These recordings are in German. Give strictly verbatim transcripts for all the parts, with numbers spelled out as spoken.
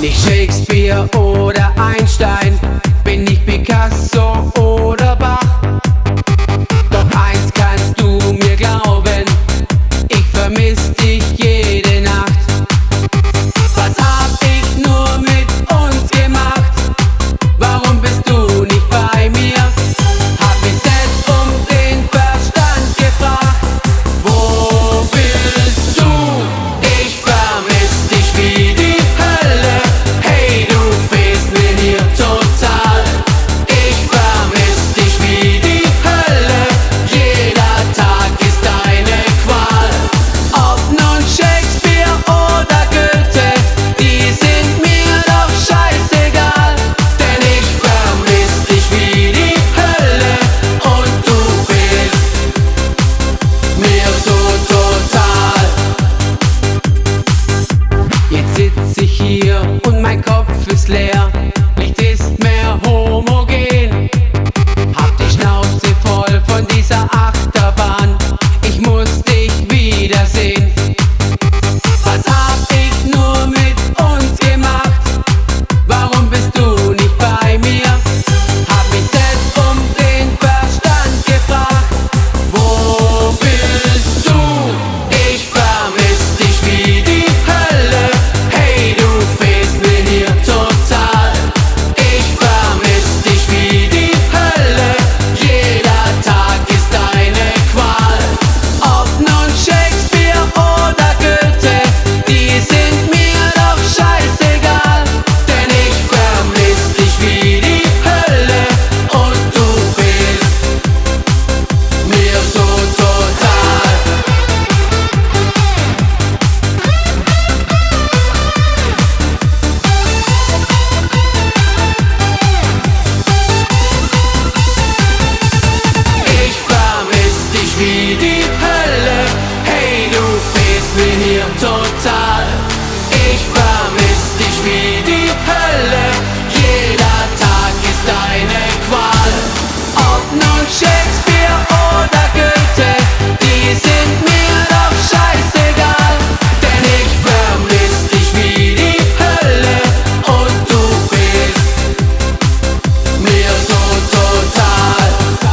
Bin ich Shakespeare oder Einstein? Bin ich Picasso oder Bach? Doch eins kannst du mir glauben, ich vermiss dich jede Nacht. Was hab ich nur mit uns gemacht? Warum bist du nicht bei mir? Hab mich selbst um den Verstand gebracht. Wo bist du? Ich vermiss dich wie die Hölle. Hey, du fehlst mir hier total. Ich vermiss dich wie die Hölle. Jeder Tag ist eine Qual. Ob nun Shakespeare oder Goethe, die sind mir doch scheißegal. Denn ich vermiss dich wie die Hölle und du fehlst mir so total. Jetzt sitz ich hier und mein Kopf ist leer. Nichts ist mehr homogen. Hab die Schnauze voll von dieser Achterbahn. Ich muss dich wiedersehen. Was hab ich nur mit uns gemacht? Warum bist du nicht bei mir? Hab mich selbst um den Verstand gebracht. Wo bist du? Ich vermiss dich wie die Hölle. Hey, du fehlst mir hier total. Ich vermiss dich wie die Hölle. Jeder Tag ist eine Qual. Ob nun Shakespeare oder Goethe, die sind mir doch scheißegal. Denn ich vermiss dich wie die Hölle und du fehlst mir so total. Ich vermiss dich wie die Hölle. Hey, du fehlst mir hier total. Ich vermiss dich wie die Hölle. Jeder Tag ist eine Qual. Ob nun Shakespeare oder Goethe, die sind mir doch scheißegal. Denn ich vermiss dich wie die Hölle und du fehlst mir so total.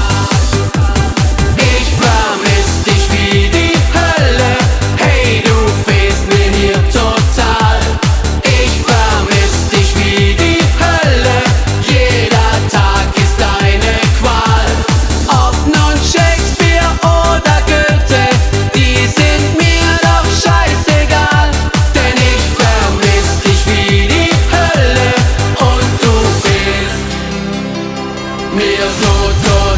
Ich vermiss dich wie die Hölle. Hey, du fehlst mir hier total. Ich vermiss dich wie die Hölle. Jeder Tag ist eine Qual. Ob nun Shakespeare oder Goethe, die sind mir doch scheißegal. Denn ich vermiss dich wie die Hölle und du fehlst mir so total.